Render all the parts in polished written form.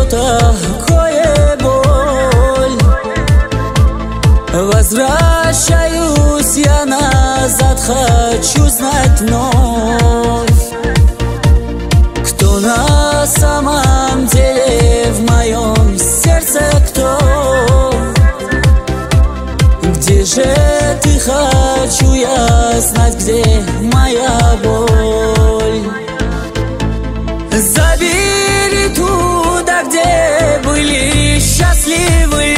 такое боль. Возвращаюсь я назад, хочу знать вновь, кто на самом деле в моем сердце кто. Где же ты, хочу я знать, где моя боль. Забери туда, где были счастливы.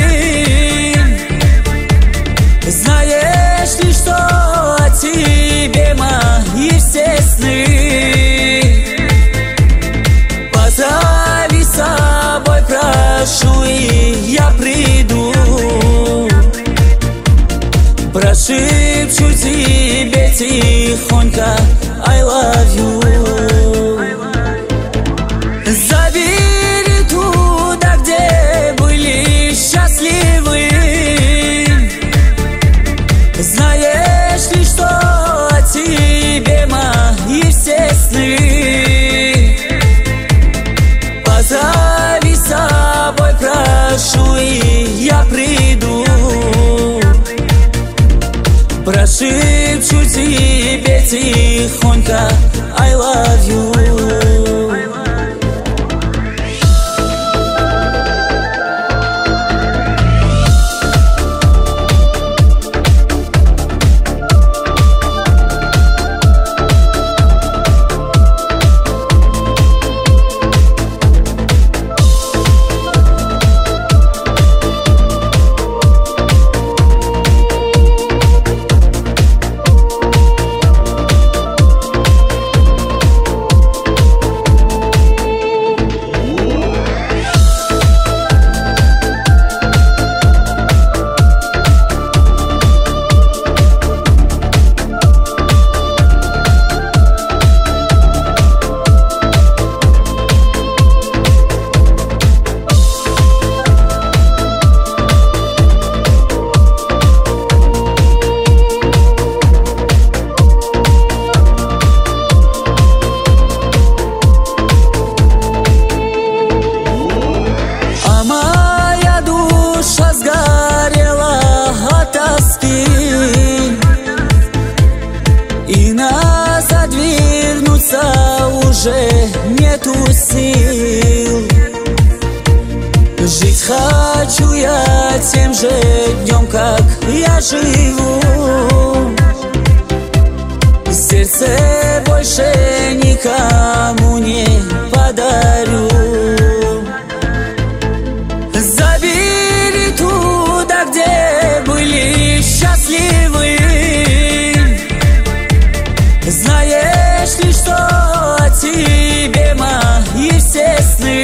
Знаешь ли, что о тебе мои все сны? Позови с собой, прошу, и я приду. Прошепчу тебе тихонько I love you. Забери туда, где были счастливы. Знаешь ли, что о тебе мои все сны? Позови с собой, прошу, и я приду. Прошепчу тебе тихонько I love you. И назад вернуться уже нету сил. Жить хочу я тем же днем, как я живу. Сердце больше никому не подарю. Забери туда, где были счастливы. Знаешь ли, что о тебе мои все сны?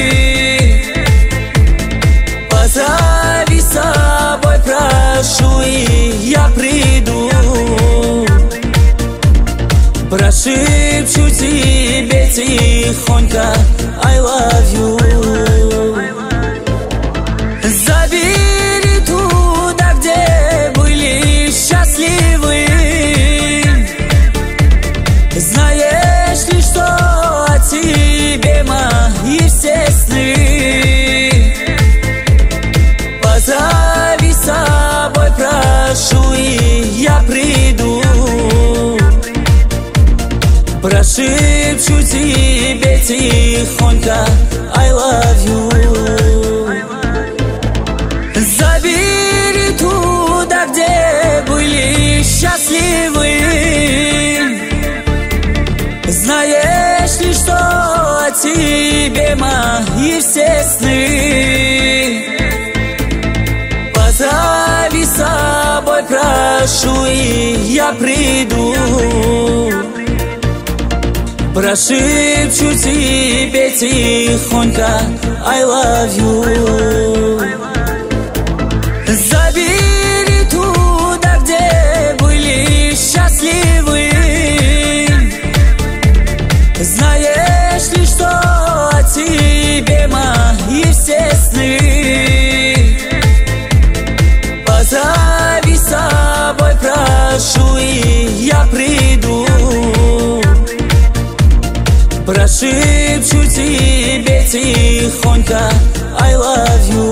Позови с собой, прошу, и я приду. Прошепчу тебе тихонько I love you. Забери туда, где были счастливы. Знаешь ли, что о тебе мои все сны? Позови с собой, прошу, и я приду. Прошепчу тебе тихонько I love you. Забери туда, где были счастливы. Знаешь ли, что о тебе мои все сны? Позови с собой, прошу, и я приду. Прошепчу тебе тихонько I love you. Забери туда, где были счастливы. Знаешь ли, что о тебе мои все сны? Позови с собой, прошу, и я приду. Прошепчу тебе тихонько I love you.